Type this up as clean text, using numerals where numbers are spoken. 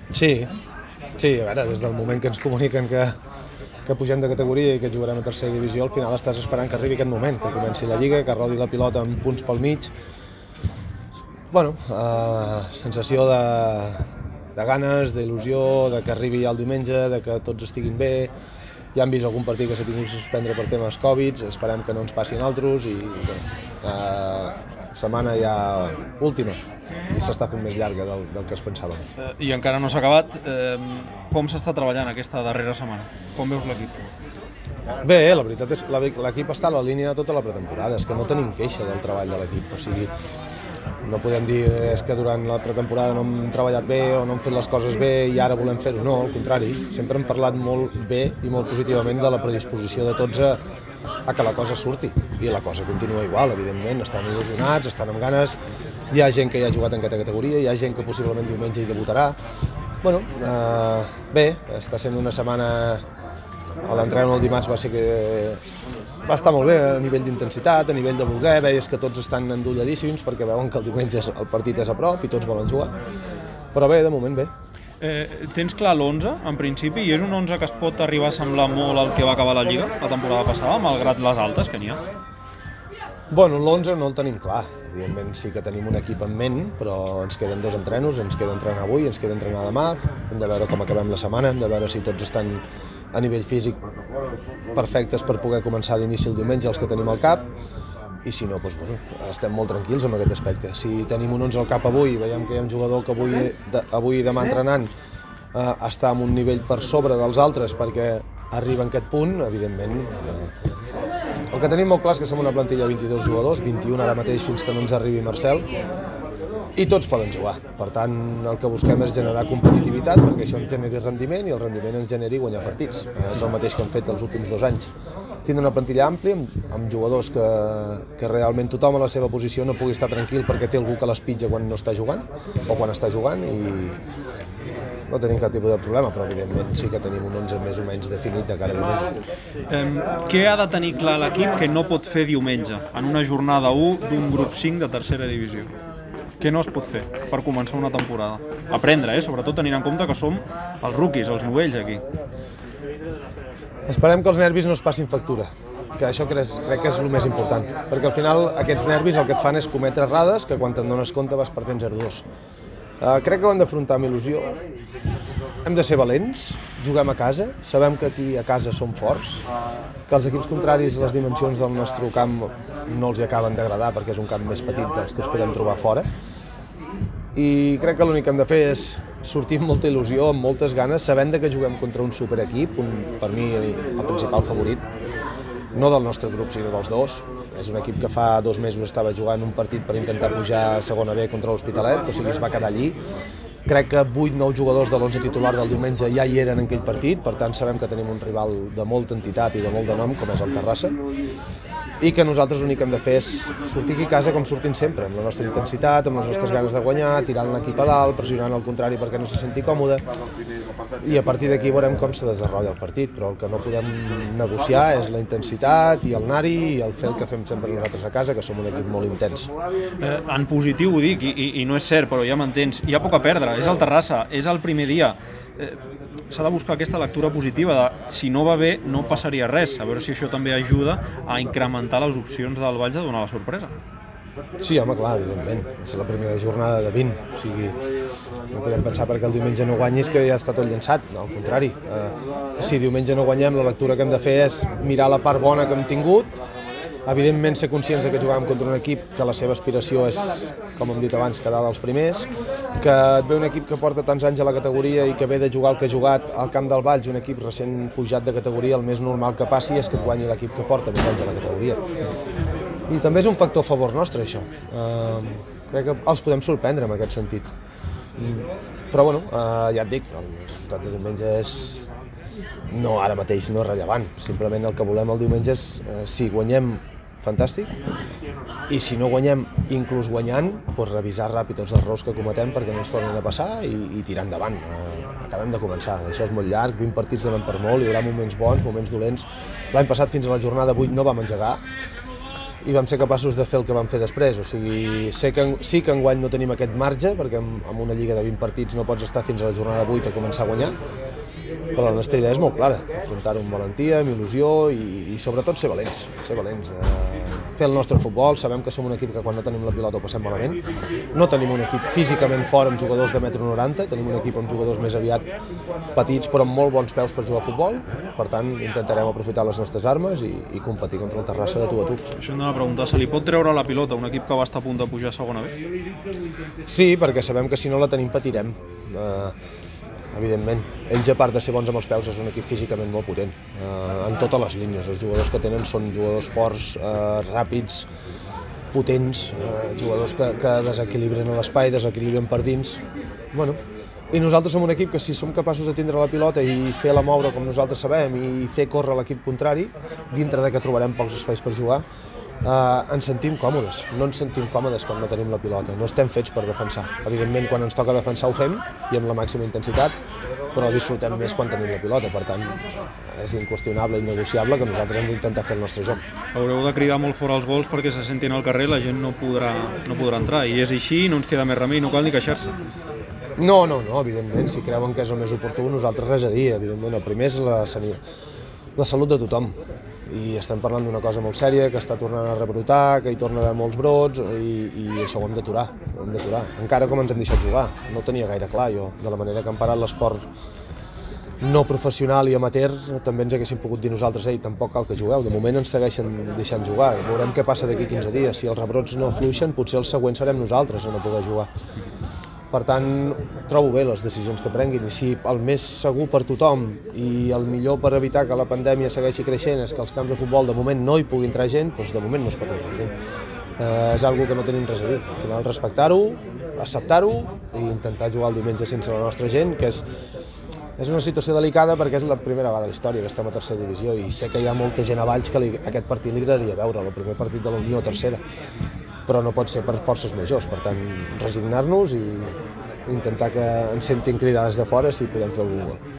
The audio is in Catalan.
Sí, a veure, des del moment que ens comuniquen que pugem de categoria i que jugarem a tercera divisió, al final estàs esperant que arribi aquest moment, que comenci la Lliga, que rodi la pilota amb punts pel mig. Bueno, sensació de ganes, d'il·lusió, de que arribi ja el diumenge, de que tots estiguin bé. Ja hem vist algun partit que s'ha tingut que suspendre per temes Covid, esperem que no ens passin altres i setmana ja última i s'està fent més llarga del que es pensàvem. I encara no s'ha acabat. Com s'està treballant aquesta darrera setmana? Com veus l'equip? Bé, la veritat és que l'equip està a la línia de tota la pretemporada, és que no tenim queixa del treball de l'equip, o sigui, no podem dir és que durant la pretemporada no hem treballat bé o no hem fet les coses bé i ara volem fer-ho, no, al contrari, sempre hem parlat molt bé i molt positivament de la predisposició de tots a que la cosa surti i la cosa continua igual, evidentment, estan il·lusionats, estan amb ganes, hi ha gent que ja ha jugat en aquesta categoria, hi ha gent que possiblement diumenge hi debutarà. Bueno, bé, està sent una setmana, l'entrenament el dimarts va estar molt bé a nivell d'intensitat, a nivell de voler, veies que tots estan endolladíssims perquè veuen que el diumenge el partit és a prop i tots volen jugar, però bé, de moment bé. Tens clar l'11, en principi, i és un 11 que es pot arribar a semblar molt al que va acabar la Lliga la temporada passada, malgrat les altes que n'hi ha? Bueno, l'11 no el tenim clar. Evidentment sí que tenim un equip en ment, però ens queden 2 entrenos, ens queda entrenar avui, ens queda entrenar demà, hem de veure com acabem la setmana, hem de veure si tots estan a nivell físic perfectes per poder començar d'inici el diumenge els que tenim al cap, i si no, doncs, bueno, estem molt tranquils amb aquest aspecte. Si tenim un 11 al cap avui i veiem que hi ha un jugador que avui i demà entrenant està en un nivell per sobre dels altres perquè arriba en aquest punt, evidentment. El que tenim molt clar és que som una plantilla de 22 jugadors, 21 ara mateix fins que no ens arribi Marcel, i tots poden jugar. Per tant, el que busquem és generar competitivitat perquè això ens generi rendiment i el rendiment ens generi guanyar partits. És el mateix que hem fet els últims 2 anys. Tindre una plantilla àmplia amb jugadors que realment tothom a la seva posició no pugui estar tranquil perquè té algú que l'espitja quan no està jugant o quan està jugant, i no tenim cap tipus de problema, però evidentment sí que tenim un 11 més o menys definit de cara a diumenge. Què ha de tenir clar l'equip que no pot fer diumenge en una jornada 1 d'un grup 5 de tercera divisió? Què no es pot fer per començar una temporada? Aprendre, sobretot tenint en compte que som els rookies, els novells aquí. Esperem que els nervis no es passin factura, que això crec que és el més important, perquè al final aquests nervis el que et fan és cometre errades que quan te'n dones compte vas perdent 0-2. Crec que ho hem d'afrontar amb il·lusió, hem de ser valents, juguem a casa, sabem que aquí a casa som forts, que els equips contraris les dimensions del nostre camp no els hi acaben d'agradar perquè és un camp més petit dels que ens podem trobar fora, i crec que l'únic que hem de fer és sortir amb molta il·lusió, amb moltes ganes, sabent que juguem contra un superequip, per mi el principal favorit, no del nostre grup sinó dels dos. És un equip que fa 2 mesos estava jugant un partit per intentar pujar a segona B contra l'Hospitalet, o sigui es va quedar allí. Crec que 8-9 jugadors de l'11 titular del diumenge ja hi eren en aquell partit, per tant sabem que tenim un rival de molta entitat i de molt de nom, com és el Terrassa, i que nosaltres l'únic que hem de fer és sortir aquí a casa com sortim sempre, amb la nostra intensitat, amb les nostres ganes de guanyar, tirant l'equip a dalt, pressionant el contrari perquè no se senti còmode, i a partir d'aquí veurem com se desenvolupa el partit, però el que no podem negociar és la intensitat i el anar-hi i el fer el que fem sempre nosaltres a casa, que som un equip molt intens. En positiu ho dic, i no és cert, però ja m'entens, hi ha poc a perdre, és el Terrassa, és el primer dia. S'ha de buscar aquesta lectura positiva de si no va bé no passaria res, a veure si això també ajuda a incrementar les opcions del Valls de donar la sorpresa. Sí, home, clar, evidentment, és la primera jornada de 20, o sigui, no podem pensar perquè el diumenge no guanyis que ja està tot llançat, no, al contrari. Si diumenge no guanyem, la lectura que hem de fer és mirar la part bona que hem tingut, evidentment ser conscients que jugàvem contra un equip que la seva aspiració és, com hem dit abans, quedar dels primers, que et ve un equip que porta tants anys a la categoria i que ve de jugar el que ha jugat al camp del Valls, un equip recent pujat de categoria, el més normal que passi és que et guanyi l'equip que porta més anys a la categoria. I també és un factor a favor nostre, això. Crec que els podem sorprendre en aquest sentit. Però, bueno, ja et dic, el resultat de diumenge és... No, ara mateix no és rellevant. Simplement el que volem el diumenge és, si guanyem, fantàstic, i si no guanyem, inclús guanyant, doncs revisar ràpid tots els errors que cometem perquè no ens tornin a passar i tirar endavant. Acabem de començar, això és molt llarg, 20 partits donen per molt, hi haurà moments bons, moments dolents. L'any passat fins a la jornada 8 no vam engegar i vam ser capaços de fer el que vam fer després. O sigui, sí que enguany no tenim aquest marge, perquè amb una lliga de 20 partits no pots estar fins a la jornada 8 a començar a guanyar, però la nostra idea és molt clara, afrontar-ho amb valentia, amb il·lusió i sobretot ser valents, fer el nostre futbol. Sabem que som un equip que quan no tenim la pilota ho passem malament. No tenim un equip físicament fort amb jugadors de 1,90 m, tenim un equip amb jugadors més aviat petits però amb molt bons peus per jugar a futbol. Per tant, intentarem aprofitar les nostres armes i competir contra el Terrassa de tu a tu. Això hem de preguntar, se li pot treure la pilota a un equip que va estar a punt de pujar a segona B? Sí, perquè sabem que si no la tenim patirem. Evidentment, ells, a part de ser bons amb els peus, és un equip físicament molt potent, en totes les línies. Els jugadors que tenen són jugadors forts, ràpids, potents, jugadors que desequilibren l'espai, desequilibren per dins. I nosaltres som un equip que si som capaços de tindre la pilota i fer-la moure com nosaltres sabem i fer córrer l'equip contrari, dintre de que trobarem pocs espais per jugar, ens sentim còmodes. No ens sentim còmodes quan no tenim la pilota. No estem fets per defensar. Evidentment, quan ens toca defensar ho fem i amb la màxima intensitat, però disfrutem més quan tenim la pilota. Per tant, és inqüestionable i innegociable que nosaltres hem d'intentar fer el nostre joc. Haureu de cridar molt fora els gols perquè se sentin al carrer, la gent no podrà entrar. I és així, no ens queda més remei, no cal ni queixar-se. No, evidentment, si creuen que és el més oportú, nosaltres res a dir, evidentment. El primer és la salut de tothom. I estem parlant d'una cosa molt sèria, que està tornant a rebrotar, que hi torna a haver molts brots i això ho hem d'aturar. Encara com ens hem deixat jugar. No ho tenia gaire clar jo, de la manera que han parat l'esport no professional i amateur, també ens haguéssim pogut dir nosaltres, tampoc cal que jugueu, de moment ens segueixen deixant jugar, veurem què passa d'aquí 15 dies, si els rebrots no fluixen, potser el següent serem nosaltres a no poder jugar. Per tant, trobo bé les decisions que prenguin i si el més segur per tothom i el millor per evitar que la pandèmia segueixi creixent és que als camps de futbol de moment no hi pugui entrar gent, doncs de moment no es pot entrar gent. És una cosa que no tenim res a dir. Al final, respectar-ho, acceptar-ho i intentar jugar el diumenge sense la nostra gent, que és una situació delicada perquè és la primera vegada de la història que estem a tercera divisió i sé que hi ha molta gent a Valls que aquest partit li agradaria veure, el primer partit de la Unió a tercera, però no pot ser per forces majors. Per tant, resignar-nos i intentar que ens sentin cridades de fora si podem fer algun gol.